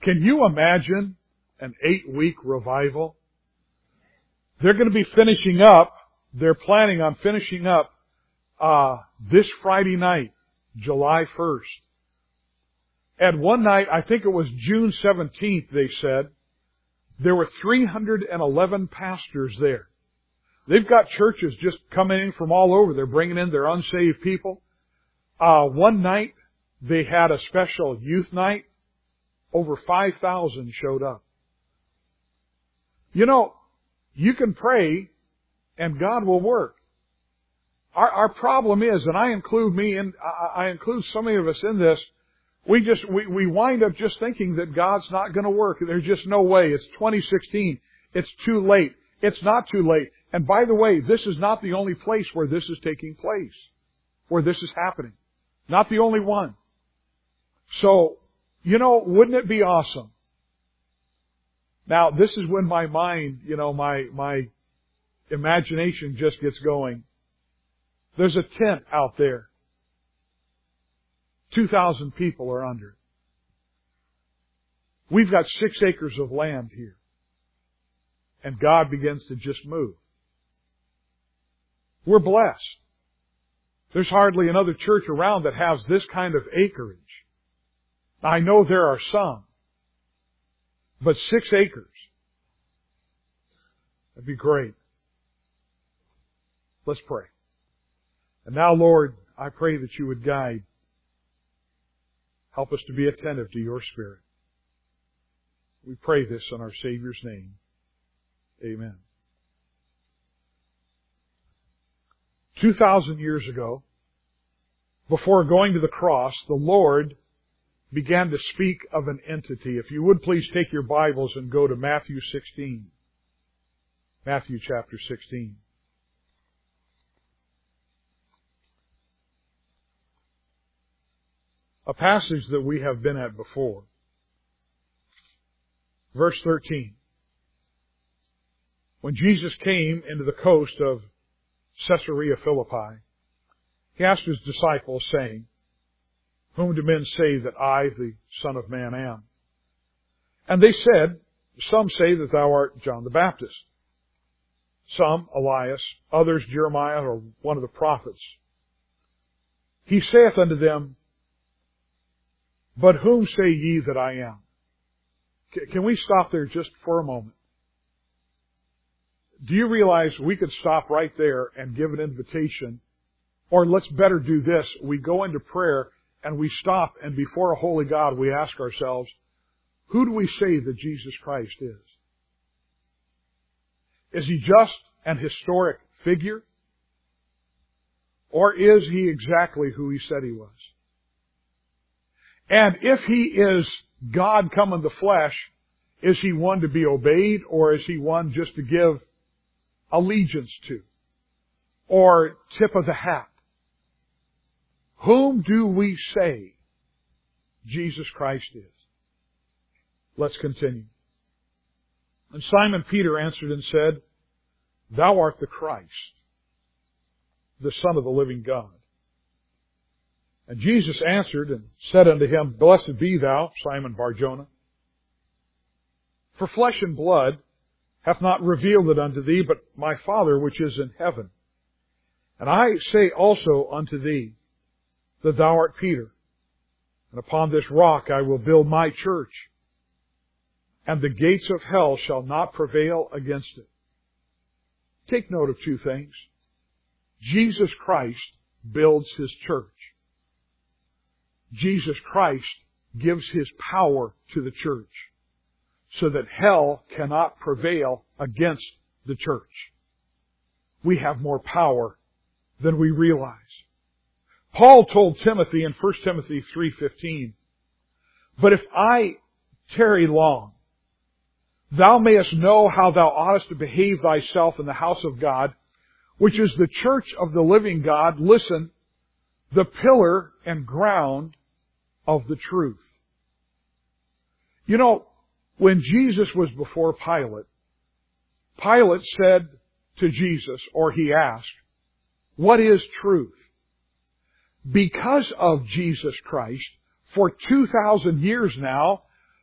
Can you imagine an 8-week revival? They're going to be finishing up, they're planning on finishing up this Friday night, July 1st. And one night, I think it was June 17th, they said, there were 311 pastors there. They've got churches just coming in from all over. They're bringing in their unsaved people. One night, they had a special youth night. Over 5,000 showed up. You know, you can pray and God will work. Our problem is, and I include I include so many of us in this, we wind up just thinking that God's not going to work. There's just no way. It's 2016. It's too late. It's not too late. And by the way, this is not the only place where this is taking place, where this is happening. Not the only one. So, you know, wouldn't it be awesome? Now, this is when my mind, you know, my imagination just gets going. There's a tent out there. 2,000 people are under it. We've got 6 acres of land here. And God begins to just move. We're blessed. There's hardly another church around that has this kind of acreage. I know there are some. But 6 acres. That'd be great. Let's pray. And now, Lord, I pray that you would guide. Help us to be attentive to your Spirit. We pray this in our Savior's name. Amen. 2,000 years ago, before going to the cross, the Lord began to speak of an entity. If you would please take your Bibles and go to Matthew 16. Matthew chapter 16. A passage that we have been at before. Verse 13. When Jesus came into the coast of Caesarea Philippi, He asked His disciples, saying, Whom do men say that I, the Son of Man, am? And they said, Some say that thou art John the Baptist, some Elias, others Jeremiah or one of the prophets. He saith unto them, But whom say ye that I am? Can we stop there just for a moment? Do you realize we could stop right there and give an invitation? Or let's better do this. We go into prayer and we stop, and before a holy God we ask ourselves, who do we say that Jesus Christ is? Is He just an historic figure? Or is He exactly who He said He was? And if He is God come in the flesh, is He one to be obeyed, or is He one just to give allegiance to? Or tip of the hat? Whom do we say Jesus Christ is? Let's continue. And Simon Peter answered and said, Thou art the Christ, the Son of the living God. And Jesus answered and said unto him, Blessed be thou, Simon Bar-Jonah, for flesh and blood hath not revealed it unto thee, but my Father which is in heaven. And I say also unto thee, that thou art Peter, and upon this rock I will build my church, and the gates of hell shall not prevail against it. Take note of 2 things. Jesus Christ builds His church. Jesus Christ gives His power to the church, so that hell cannot prevail against the church. We have more power than we realize. Paul told Timothy in 1 Timothy 3:15, But if I tarry long, thou mayest know how thou oughtest to behave thyself in the house of God, which is the church of the living God, listen, the pillar and ground of the truth. You know, when Jesus was before Pilate, Pilate said to Jesus, or he asked, What is truth? Because of Jesus Christ, for 2,000 years now,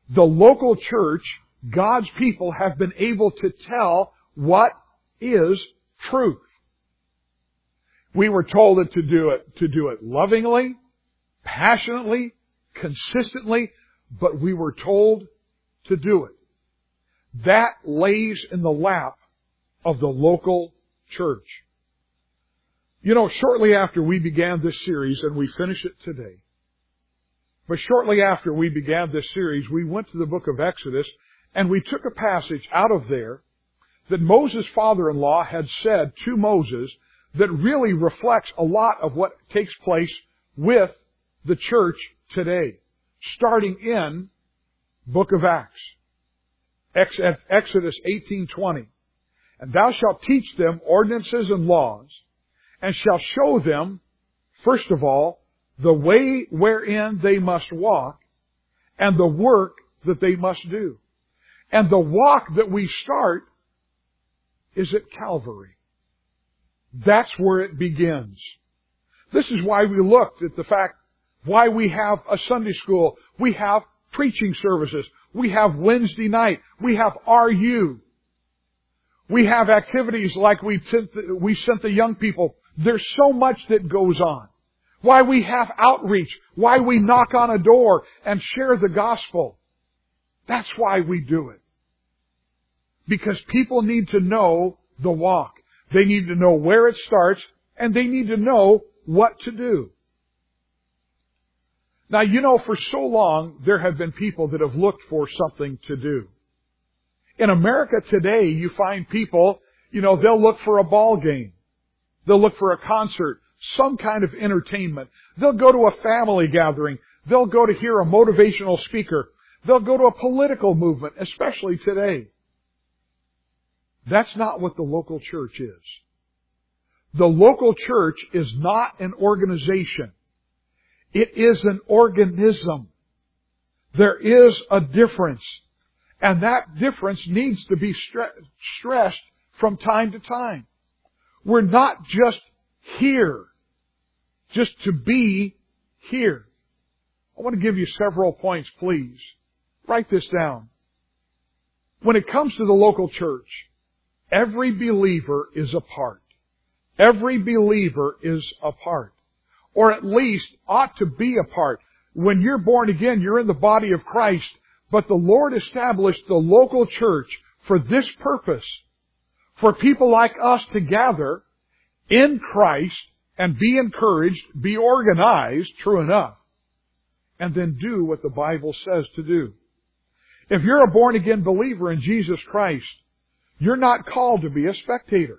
the local church, God's people, have been able to tell what is truth. We were told to do it lovingly, passionately, consistently, but we were told to do it. That lays in the lap of the local church. You know, shortly after we began this series, and we finish it today, but shortly after we began this series, we went to the book of Exodus, and we took a passage out of there that Moses' father-in-law had said to Moses that really reflects a lot of what takes place with the church today, starting in book of Acts. Exodus 18:20. And thou shalt teach them ordinances and laws, and shalt show them, first of all, the way wherein they must walk, and the work that they must do. And the walk that we start is at Calvary. That's where it begins. This is why we looked at the fact why we have a Sunday school. We have preaching services. We have Wednesday night. We have RU. We have activities like we sent the young people. There's so much that goes on. Why we have outreach. Why we knock on a door and share the gospel. That's why we do it. Because people need to know the walk. They need to know where it starts, and they need to know what to do. Now, you know, for so long, there have been people that have looked for something to do. In America today, you find people, you know, they'll look for a ball game. They'll look for a concert, some kind of entertainment. They'll go to a family gathering. They'll go to hear a motivational speaker. They'll go to a political movement, especially today. That's not what the local church is. The local church is not an organization. It is an organism. There is a difference. And that difference needs to be stressed from time to time. We're not just here, just to be here. I want to give you several points, please. Write this down. When it comes to the local church, every believer is a part. Every believer is a part. Or at least ought to be a part. When you're born again, you're in the body of Christ. But the Lord established the local church for this purpose. For people like us to gather in Christ and be encouraged, be organized, true enough, and then do what the Bible says to do. If you're a born again believer in Jesus Christ, you're not called to be a spectator.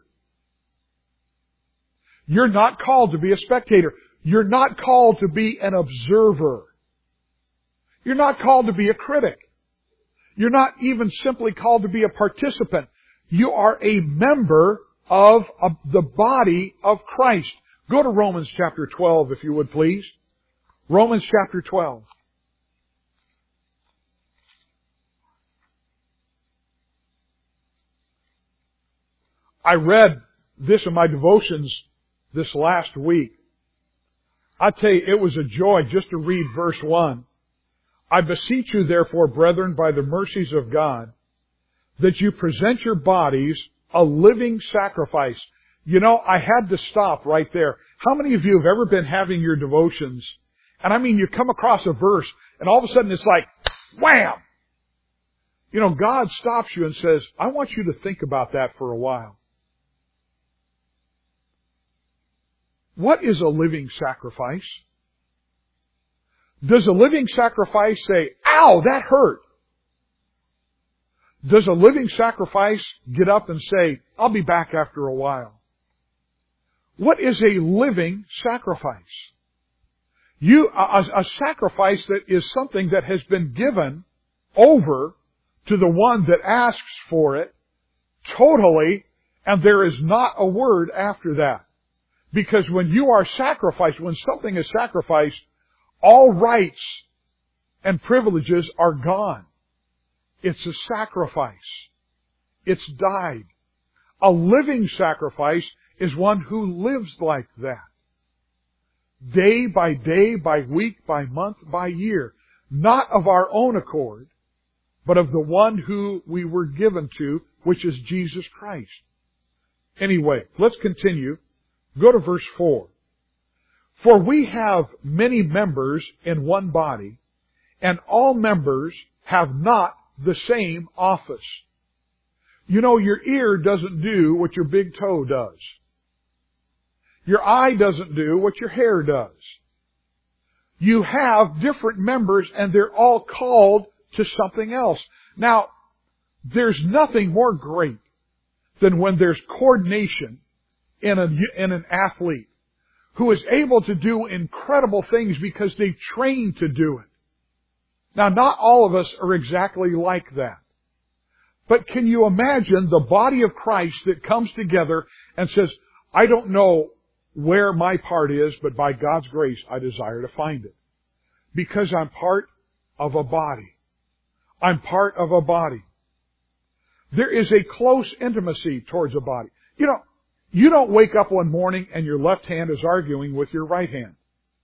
You're not called to be a spectator. You're not called to be an observer. You're not called to be a critic. You're not even simply called to be a participant. You are a member of the body of Christ. Go to Romans chapter 12, if you would please. Romans chapter 12. I read this in my devotions this last week. I tell you, it was a joy just to read verse 1. I beseech you therefore, brethren, by the mercies of God, that you present your bodies a living sacrifice. You know, I had to stop right there. How many of you have ever been having your devotions, and I mean you come across a verse, and all of a sudden it's like, wham! You know, God stops you and says, I want you to think about that for a while. What is a living sacrifice? Does a living sacrifice say, ow, that hurt? Does a living sacrifice get up and say, I'll be back after a while? What is a living sacrifice? A sacrifice that is something that has been given over to the one that asks for it totally, and there is not a word after that. Because when you are sacrificed, when something is sacrificed, all rights and privileges are gone. It's a sacrifice. It's died. A living sacrifice is one who lives like that. Day by day, by week, by month, by year. Not of our own accord, but of the one who we were given to, which is Jesus Christ. Anyway, let's continue. Go to verse 4. For we have many members in one body, and all members have not the same office. You know, your ear doesn't do what your big toe does. Your eye doesn't do what your hair does. You have different members, and they're all called to something else. Now, there's nothing more great than when there's coordination in an athlete who is able to do incredible things because they train to do it. Now, not all of us are exactly like that. But can you imagine the body of Christ that comes together and says, I don't know where my part is, but by God's grace, I desire to find it. Because I'm part of a body. I'm part of a body. There is a close intimacy towards a body. You know, you don't wake up one morning and your left hand is arguing with your right hand.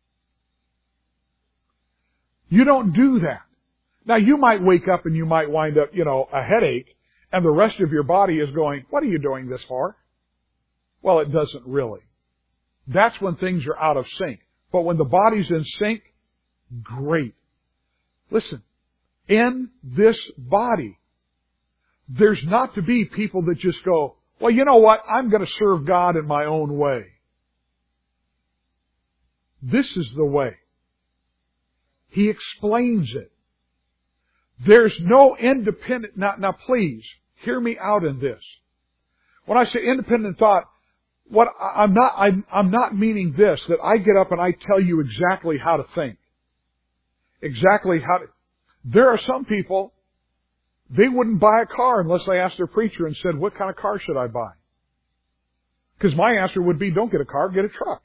You don't do that. Now, you might wake up and you might wind up, a headache, and the rest of your body is going, what are you doing this for? Well, it doesn't really. That's when things are out of sync. But when the body's in sync, great. Listen, in this body, there's not to be people that just go, well, you know what? I'm going to serve God in my own way. This is the way. He explains it. There's no independent... Now please, hear me out in this. When I say independent thought, I'm not meaning this, that I get up and I tell you exactly how to think. There are some people, they wouldn't buy a car unless they asked their preacher and said, what kind of car should I buy? Because my answer would be, don't get a car, get a truck.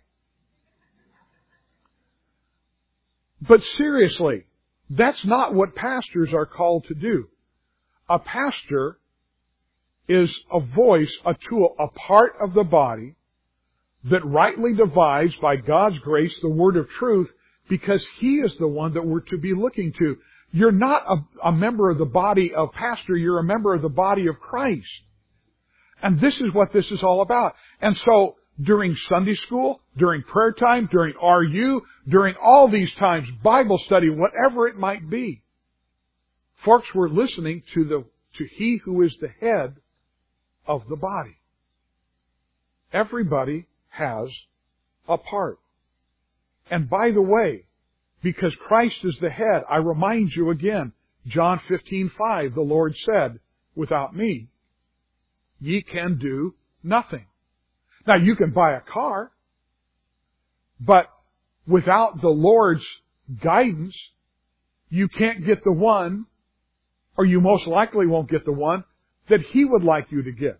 But seriously, that's not what pastors are called to do. A pastor is a voice, a tool, a part of the body that rightly divides, by God's grace, the word of truth, because He is the one that we're to be looking to. You're not a member of the body of pastor, you're a member of the body of Christ. And this is what this is all about. And so, during Sunday school, during prayer time, during RU, during all these times, Bible study, whatever it might be, folks were listening to He who is the head of the body. Everybody has a part. And by the way, because Christ is the head, I remind you again, John 15:5, the Lord said, without me, ye can do nothing. Now, you can buy a car, but without the Lord's guidance, you can't get the one, or you most likely won't get the one, that He would like you to get.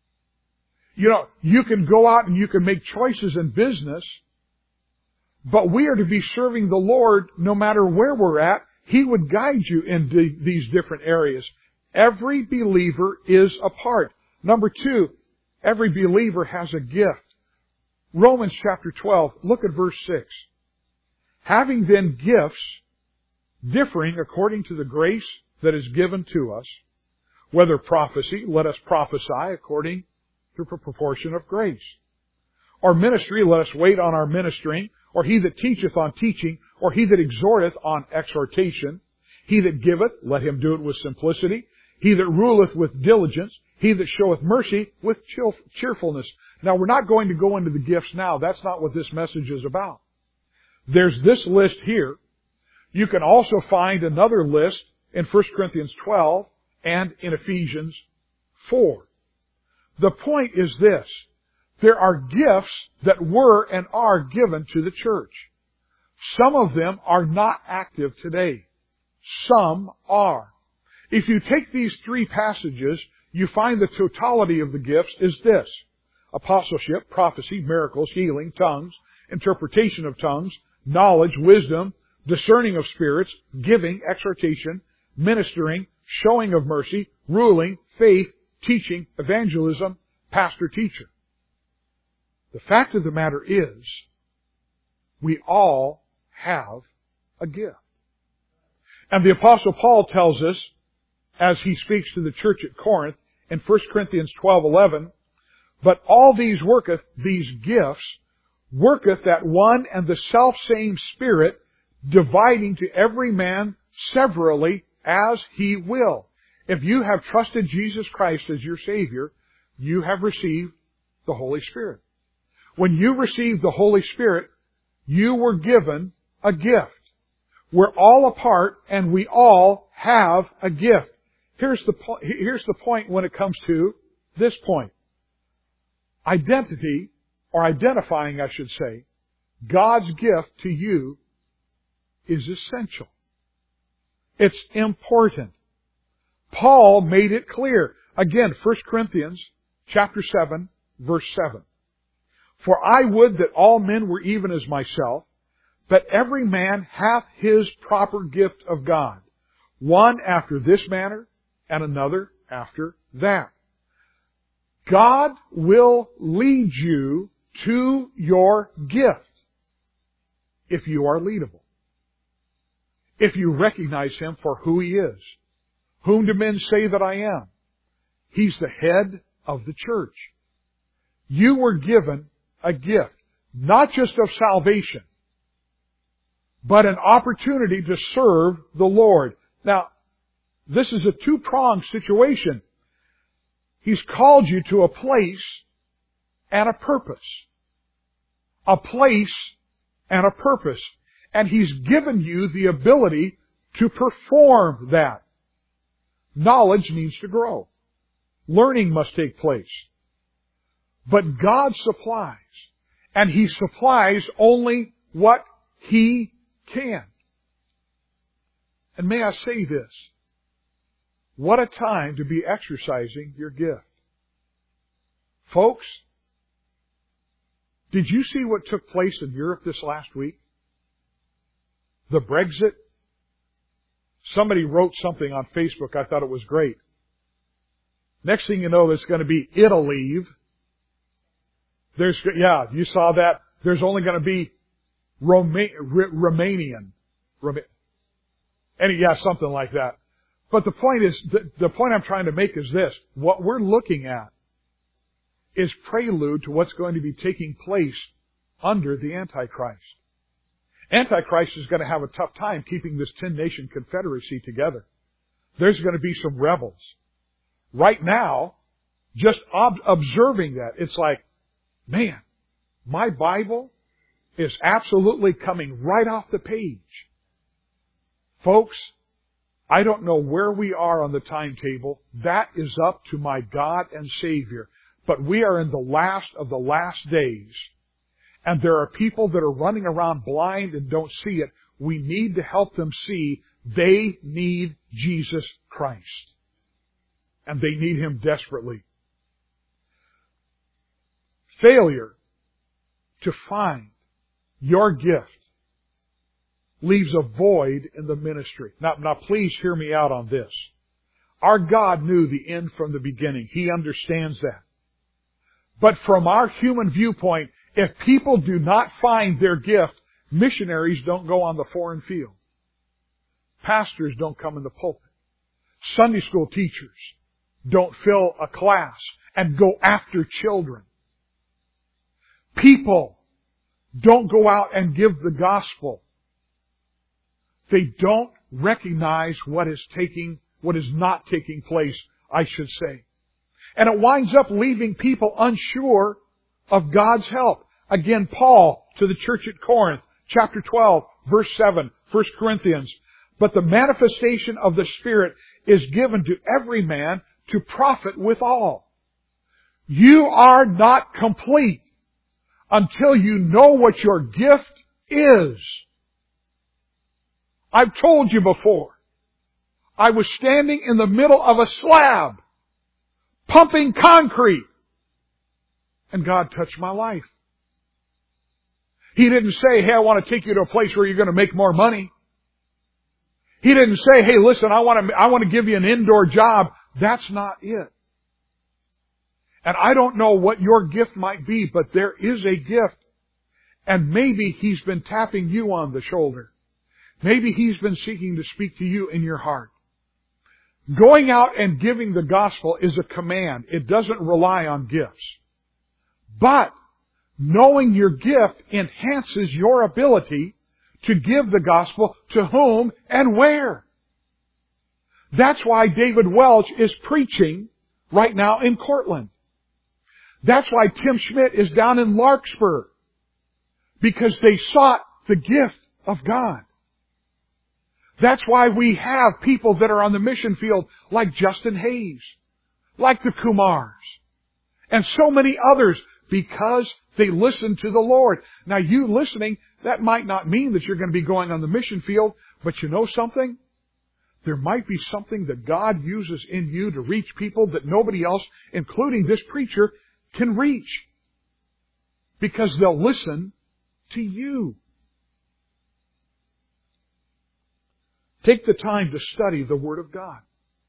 You can go out and you can make choices in business, but we are to be serving the Lord no matter where we're at. He would guide you in these different areas. Every believer is a part. Number 2, every believer has a gift. Romans chapter 12, look at verse 6. Having then gifts differing according to the grace that is given to us, whether prophecy, let us prophesy according to the proportion of grace. Or ministry, let us wait on our ministering. Or he that teacheth on teaching. Or he that exhorteth on exhortation. He that giveth, let him do it with simplicity. He that ruleth with diligence. He that showeth mercy with cheerfulness. Now, we're not going to go into the gifts now. That's not what this message is about. There's this list here. You can also find another list in 1 Corinthians 12 and in Ephesians 4. The point is this. There are gifts that were and are given to the church. Some of them are not active today. Some are. If you take these 3 passages, you find the totality of the gifts is this: apostleship, prophecy, miracles, healing, tongues, interpretation of tongues, knowledge, wisdom, discerning of spirits, giving, exhortation, ministering, showing of mercy, ruling, faith, teaching, evangelism, pastor-teacher. The fact of the matter is, we all have a gift. And the Apostle Paul tells us as he speaks to the church at Corinth in 1 Corinthians 12:11, but all these worketh, these gifts, worketh that one and the selfsame Spirit, dividing to every man severally as he will. If you have trusted Jesus Christ as your Savior, you have received the Holy Spirit. When you received the Holy Spirit, you were given a gift. We're all a part and we all have a gift. Here's the point when it comes to this point. Identity, or identifying, I should say, God's gift to you is essential. It's important. Paul made it clear. Again, 1 Corinthians chapter 7, verse 7. For I would that all men were even as myself, but every man hath his proper gift of God, one after this manner, and another after that. God will lead you to your gift if you are leadable. If you recognize Him for who He is. Whom do men say that I am? He's the head of the church. You were given a gift, not just of salvation, but an opportunity to serve the Lord. Now, this is a two-pronged situation. He's called you to a place and a purpose. A place and a purpose. And He's given you the ability to perform that. Knowledge needs to grow. Learning must take place. But God supplies. And He supplies only what He can. And may I say this? What a time to be exercising your gift. Folks, did you see what took place in Europe this last week? The Brexit? Somebody wrote something on Facebook. I thought it was great. Next thing you know, there's going to be Italy. You saw that. There's only going to be Romanian. Something like that. But the point is, the point I'm trying to make is this. What we're looking at is prelude to what's going to be taking place under the Antichrist. Antichrist is going to have a tough time keeping this 10-nation confederacy together. There's going to be some rebels. Right now, just observing that, it's like, man, my Bible is absolutely coming right off the page. Folks, I don't know where we are on the timetable. That is up to my God and Savior. But we are in the last of the last days. And there are people that are running around blind and don't see it. We need to help them see they need Jesus Christ. And they need Him desperately. Failure to find your gift leaves a void in the ministry. Now please hear me out on this. Our God knew the end from the beginning. He understands that. But from our human viewpoint, if people do not find their gift, missionaries don't go on the foreign field. Pastors don't come in the pulpit. Sunday school teachers don't fill a class and go after children. People don't go out and give the gospel. They don't recognize what is not taking place, I should say. And it winds up leaving people unsure of God's help. Again, Paul to the church at Corinth, chapter 12, verse 7, 1 Corinthians. But the manifestation of the Spirit is given to every man to profit withal. You are not complete until you know what your gift is. I've told you before. I was standing in the middle of a slab, pumping concrete, and God touched my life. He didn't say, hey, I want to take you to a place where you're going to make more money. He didn't say, hey, listen, I want to give you an indoor job. That's not it. And I don't know what your gift might be, but there is a gift. And maybe He's been tapping you on the shoulder. Maybe He's been seeking to speak to you in your heart. Going out and giving the gospel is a command. It doesn't rely on gifts. But knowing your gift enhances your ability to give the gospel to whom and where. That's why David Welch is preaching right now in Cortland. That's why Tim Schmidt is down in Larkspur. Because they sought the gift of God. That's why we have people that are on the mission field like Justin Hayes, like the Kumars, and so many others, because they listen to the Lord. Now you listening, that might not mean that you're going to be going on the mission field, but you know something? There might be something that God uses in you to reach people that nobody else, including this preacher, can reach. Because they'll listen to you. Take the time to study the Word of God.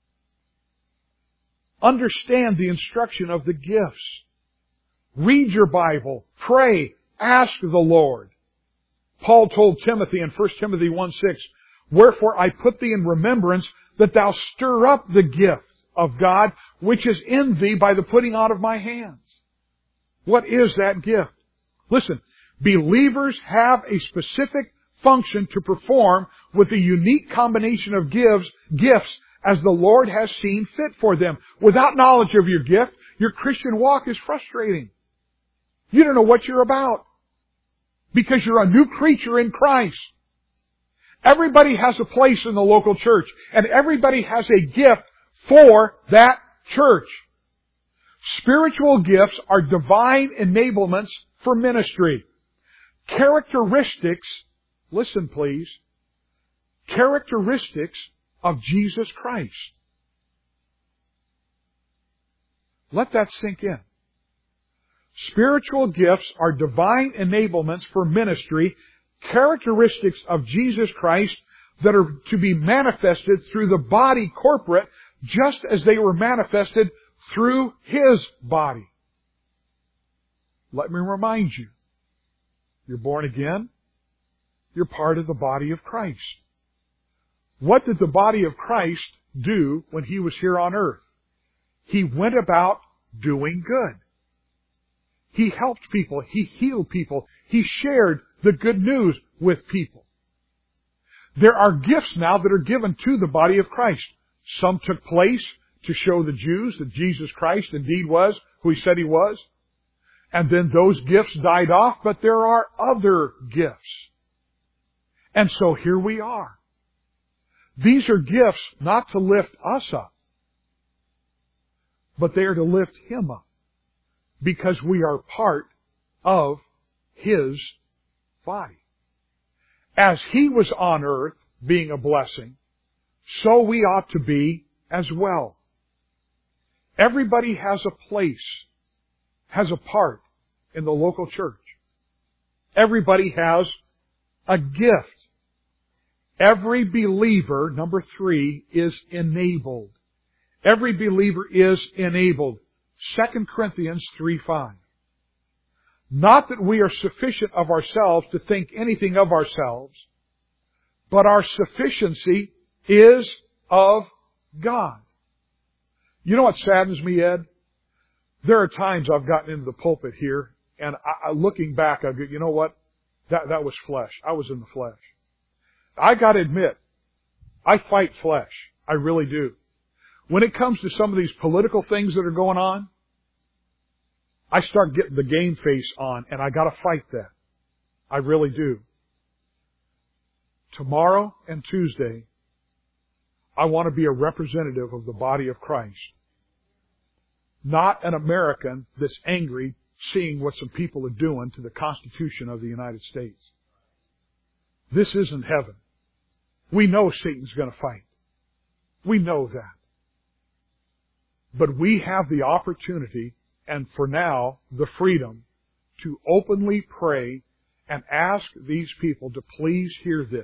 Understand the instruction of the gifts. Read your Bible. Pray. Ask the Lord. Paul told Timothy in 1 Timothy 1:6, "Wherefore I put thee in remembrance that thou stir up the gift of God which is in thee by the putting on of my hands." What is that gift? Listen, believers have a specific function to perform with a unique combination of gifts as the Lord has seen fit for them. Without knowledge of your gift, your Christian walk is frustrating. You don't know what you're about. Because you're a new creature in Christ. Everybody has a place in the local church, and everybody has a gift for that church. Spiritual gifts are divine enablements for ministry. Characteristics, listen please, characteristics of Jesus Christ. Let that sink in. Spiritual gifts are divine enablements for ministry, characteristics of Jesus Christ that are to be manifested through the body corporate, just as they were manifested through His body. Let me remind you, you're born again, you're part of the body of Christ. What did the body of Christ do when He was here on earth? He went about doing good. He helped people. He healed people. He shared the good news with people. There are gifts now that are given to the body of Christ. Some took place to show the Jews that Jesus Christ indeed was who He said He was. And then those gifts died off, but there are other gifts. And so here we are. These are gifts not to lift us up, but they are to lift Him up. Because we are part of His body. As He was on earth being a blessing, so we ought to be as well. Everybody has a place, has a part in the local church. Everybody has a gift. Every believer, number 3, is enabled. Every believer is enabled. 2 Corinthians 3:5. Not that we are sufficient of ourselves to think anything of ourselves, but our sufficiency is of God. You know what saddens me, Ed? There are times I've gotten into the pulpit here, and looking back, I go, you know what? That was flesh. I was in the flesh. I gotta admit, I fight flesh. I really do. When it comes to some of these political things that are going on, I start getting the game face on, and I gotta fight that. I really do. Tomorrow and Tuesday, I want to be a representative of the body of Christ. Not an American that's angry seeing what some people are doing to the Constitution of the United States. This isn't heaven. We know Satan's going to fight. We know that. But we have the opportunity, and for now, the freedom, to openly pray and ask these people to please hear this.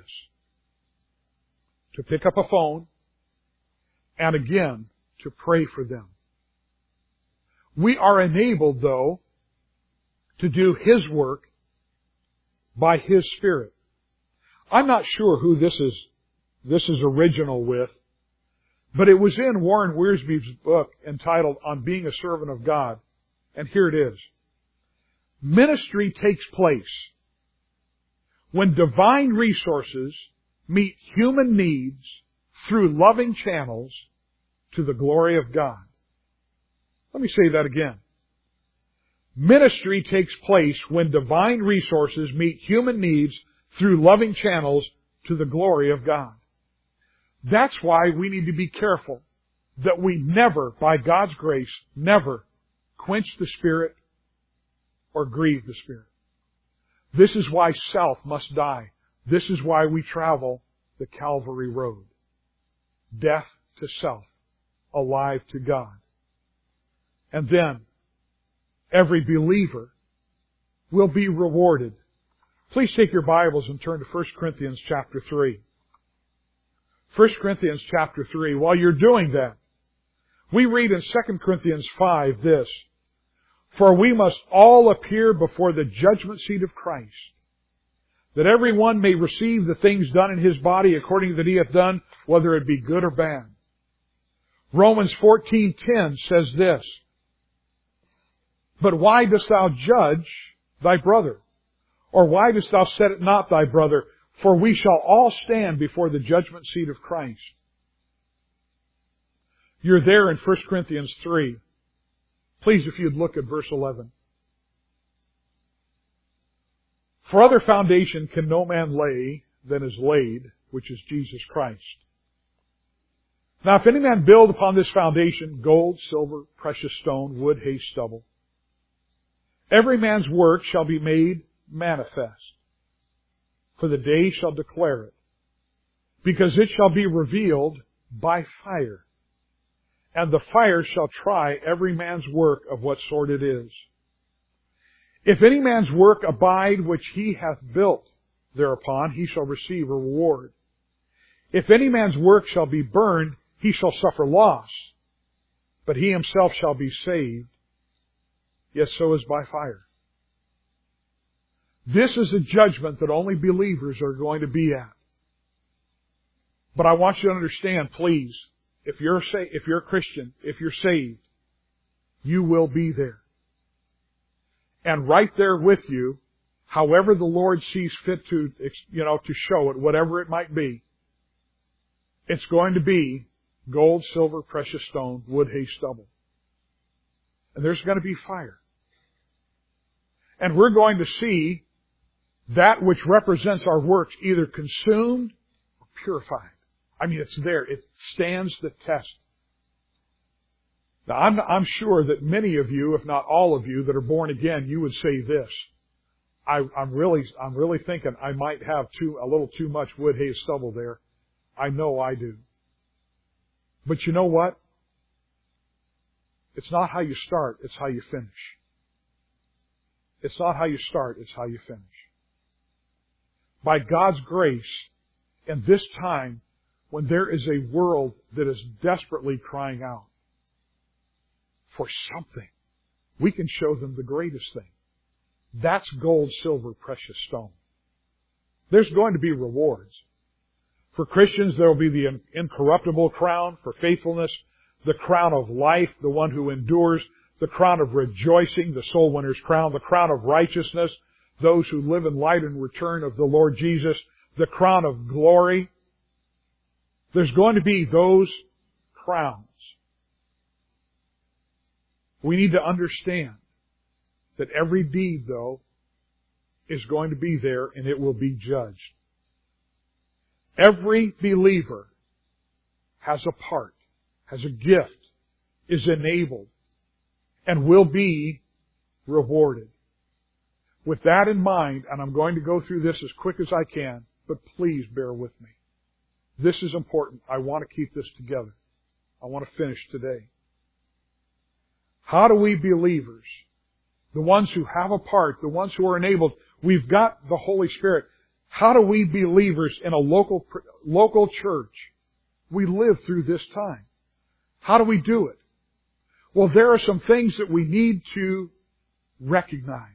To pick up a phone, and again, to pray for them. We are enabled, though, to do His work by His Spirit. I'm not sure who this is original with. But it was in Warren Wiersbe's book entitled On Being a Servant of God. And here it is. Ministry takes place when divine resources meet human needs through loving channels to the glory of God. Let me say that again. Ministry takes place when divine resources meet human needs through loving channels to the glory of God. That's why we need to be careful that we never, by God's grace, never quench the Spirit or grieve the Spirit. This is why self must die. This is why we travel the Calvary Road. Death to self, alive to God. And then, every believer will be rewarded. Please take your Bibles and turn to 1 Corinthians chapter 3. 1 Corinthians chapter 3. While you're doing that, we read in 2 Corinthians 5 this, For we must all appear before the judgment seat of Christ, that every one may receive the things done in his body according that he hath done, whether it be good or bad. Romans 14:10 says this, But why dost thou judge thy brother? Or why dost thou set it not thy brother? For we shall all stand before the judgment seat of Christ. You're there in 1 Corinthians 3. Please, if you'd look at verse 11. For other foundation can no man lay than is laid, which is Jesus Christ. Now if any man build upon this foundation gold, silver, precious stone, wood, hay, stubble, every man's work shall be made manifest, for the day shall declare it, because it shall be revealed by fire, and the fire shall try every man's work of what sort it is. If any man's work abide which he hath built thereupon, he shall receive a reward. If any man's work shall be burned, he shall suffer loss, but he himself shall be saved, yet so is by fire. This is a judgment that only believers are going to be at. But I want you to understand, please, if you're a Christian, if you're saved, you will be there. And right there with you, however the Lord sees fit to show it, whatever it might be, it's going to be gold, silver, precious stone, wood, hay, stubble. And there's going to be fire. And we're going to see that which represents our works either consumed or purified. I mean, it's there. It stands the test. Now, I'm sure that many of you, if not all of you, that are born again, you would say this. I'm really thinking I might have a little too much wood, hay, stubble there. I know I do. But you know what? It's not how you start, it's how you finish. It's not how you start, it's how you finish. By God's grace, in this time, when there is a world that is desperately crying out for something, we can show them the greatest thing. That's gold, silver, precious stone. There's going to be rewards. For Christians, there will be the incorruptible crown. For faithfulness, the crown of life, the one who endures. The crown of rejoicing, the soul winner's crown. The crown of righteousness, those who live in light and return of the Lord Jesus. The crown of glory. There's going to be those crowns. We need to understand that every deed, though, is going to be there and it will be judged. Every believer has a part, has a gift, is enabled, and will be rewarded. With that in mind, and I'm going to go through this as quick as I can, but please bear with me. This is important. I want to keep this together. I want to finish today. How do we believers, the ones who have a part, the ones who are enabled, we've got the Holy Spirit. How do we believers in a local church, we live through this time? How do we do it? Well, there are some things that we need to recognize.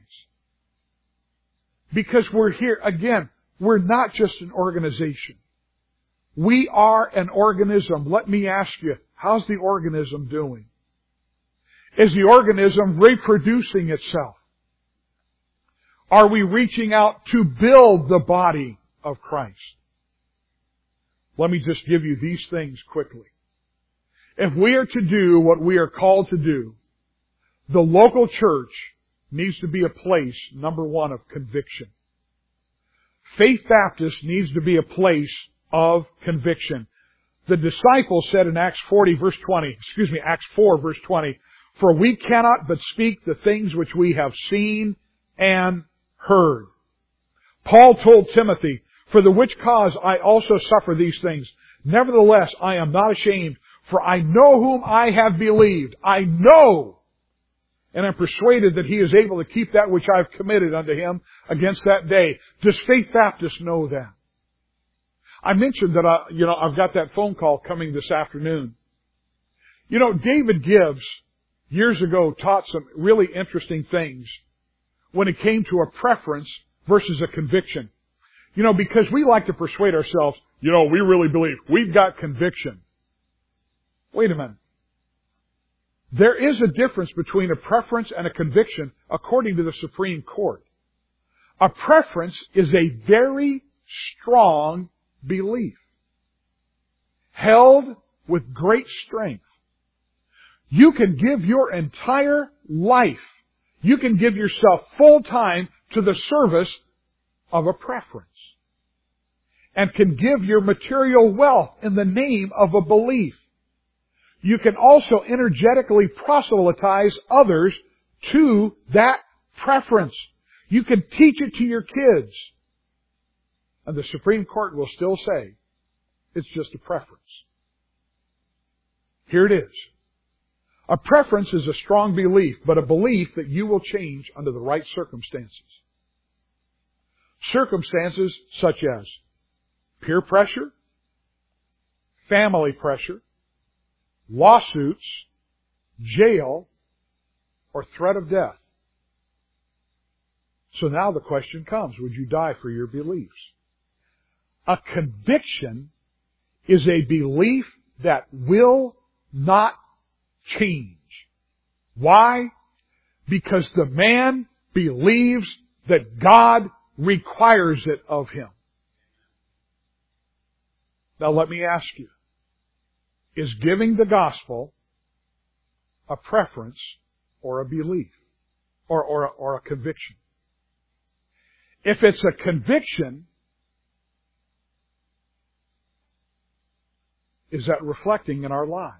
Because we're here, again, we're not just an organization. We are an organism. Let me ask you, how's the organism doing? Is the organism reproducing itself? Are we reaching out to build the body of Christ? Let me just give you these things quickly. If we are to do what we are called to do, the local church needs to be a place, number one, of conviction. Faith Baptist needs to be a place of conviction. The disciples said in Acts 4 verse 20, for we cannot but speak the things which we have seen and heard. Paul told Timothy, for the which cause I also suffer these things. Nevertheless, I am not ashamed, for I know whom I have believed. I know, and am persuaded that He is able to keep that which I have committed unto Him against that day. Does Faith Baptist know that? I mentioned that I've got that phone call coming this afternoon. David Gibbs, years ago, taught some really interesting things when it came to a preference versus a conviction. Because we like to persuade ourselves, we really believe. We've got conviction. Wait a minute. There is a difference between a preference and a conviction according to the Supreme Court. A preference is a very strong belief, held with great strength. You can give your entire life, you can give yourself full time to the service of a preference, and can give your material wealth in the name of a belief. You can also energetically proselytize others to that preference. You can teach it to your kids. And the Supreme Court will still say, it's just a preference. Here it is. A preference is a strong belief, but a belief that you will change under the right circumstances. Circumstances such as peer pressure, family pressure, lawsuits, jail, or threat of death. So now the question comes, would you die for your beliefs? A conviction is a belief that will not change. Why? Because the man believes that God requires it of him. Now let me ask you, is giving the gospel a preference or a belief or a conviction? If it's a conviction, is that reflecting in our lives?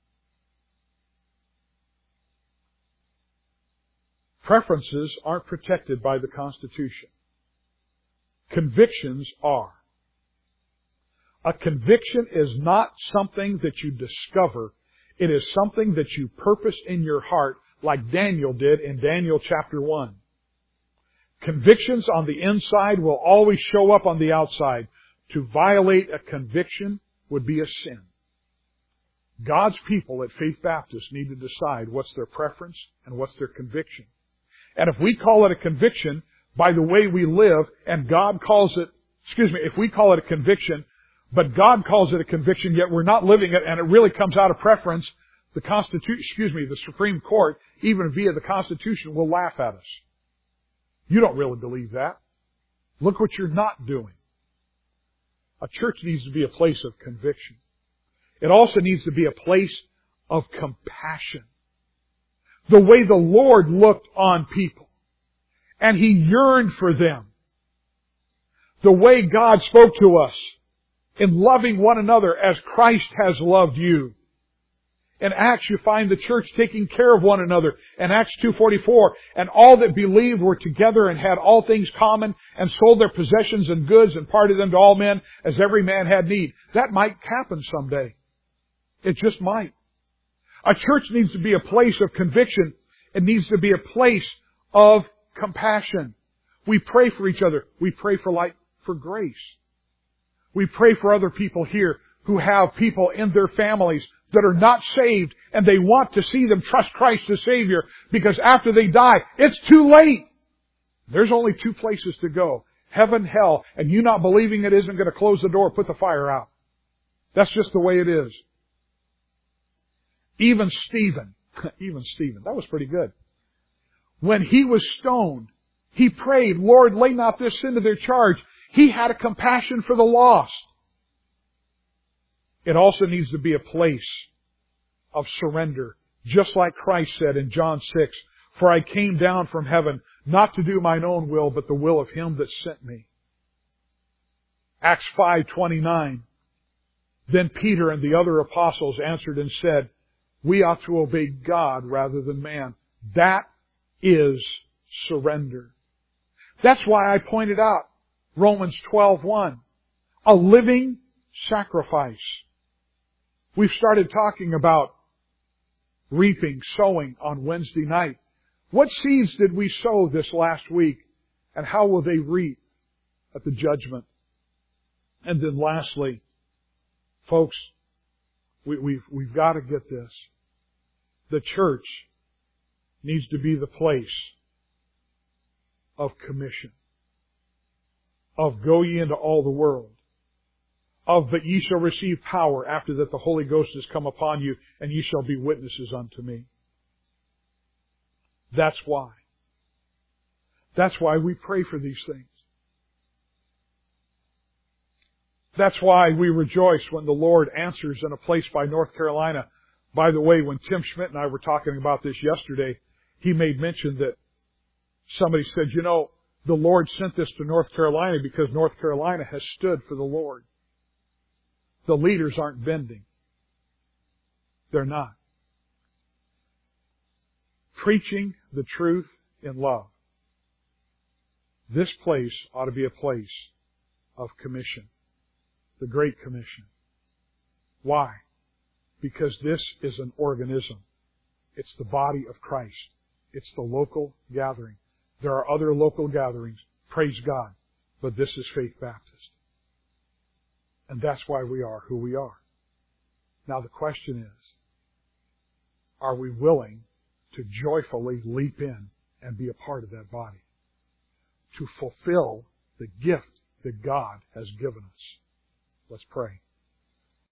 Preferences aren't protected by the Constitution. Convictions are. A conviction is not something that you discover. It is something that you purpose in your heart, like Daniel did in Daniel chapter 1. Convictions on the inside will always show up on the outside. To violate a conviction would be a sin. God's people at Faith Baptist need to decide what's their preference and what's their conviction. And if we call it a conviction by the way we live, and God calls it, if we call it a conviction, but God calls it a conviction, yet we're not living it, and it really comes out of preference, the Supreme Court, even via the Constitution, will laugh at us. You don't really believe that. Look what you're not doing. A church needs to be a place of conviction. It also needs to be a place of compassion. The way the Lord looked on people, and He yearned for them. The way God spoke to us in loving one another as Christ has loved you. In Acts, you find the church taking care of one another. In Acts 2:44, and all that believed were together and had all things common, and sold their possessions and goods and parted them to all men as every man had need. That might happen someday. It just might. A church needs to be a place of conviction. It needs to be a place of compassion. We pray for each other. We pray for grace. We pray for other people here who have people in their families that are not saved, and they want to see them trust Christ as Savior, because after they die, it's too late. There's only two places to go. Heaven, hell, and you not believing it isn't going to close the door, put the fire out. That's just the way it is. Even Stephen, that was pretty good. When he was stoned, he prayed, Lord, lay not this sin to their charge. He had a compassion for the lost. It also needs to be a place of surrender. Just like Christ said in John 6, for I came down from heaven not to do mine own will, but the will of Him that sent me. Acts 5:29. Then Peter and the other apostles answered and said, we ought to obey God rather than man. That is surrender. That's why I pointed out Romans 12:1. A living sacrifice. We've started talking about reaping, sowing on Wednesday night. What seeds did we sow this last week, and how will they reap at the judgment? And then lastly, folks, we've got to get this. The church needs to be the place of commission. Of go ye into all the world. Of but ye shall receive power after that the Holy Ghost has come upon you, and ye shall be witnesses unto me. That's why. That's why we pray for these things. That's why we rejoice when the Lord answers in a place by North Carolina. By the way, when Tim Schmidt and I were talking about this yesterday, he made mention that somebody said, you know, the Lord sent this to North Carolina because North Carolina has stood for the Lord. The leaders aren't bending. They're not. Preaching the truth in love. This place ought to be a place of commission. The Great Commission. Why? Because this is an organism. It's the body of Christ. It's the local gathering. There are other local gatherings. Praise God. But this is Faith Baptist. And that's why we are who we are. Now the question is, are we willing to joyfully leap in and be a part of that body? To fulfill the gift that God has given us. Let's pray.